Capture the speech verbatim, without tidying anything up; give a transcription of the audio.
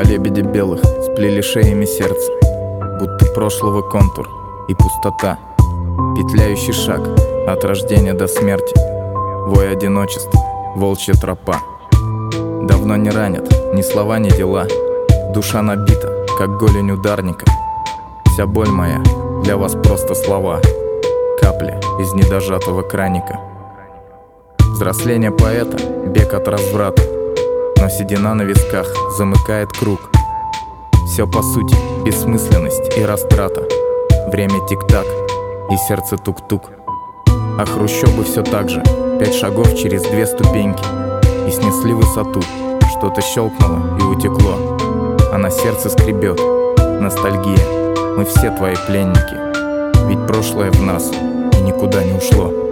лебеди белых сплели шеями сердце, будто прошлого контур и пустота. Петляющий шаг от рождения до смерти, вой одиночества, волчья тропа. Давно не ранят ни слова, ни дела, душа набита, как голень ударника. Вся боль моя для вас просто слова, капли из недожатого краника. Взросление поэта, бег от разврата, но седина на висках замыкает круг. Все по сути бессмысленность и растрата, время тик-так и сердце тук-тук. А хрущобы все так же, пять шагов через две ступеньки, и снесли высоту, что-то щелкнуло и утекло, а на сердце скребет ностальгия. Мы все твои пленники, ведь прошлое в нас и никуда не ушло.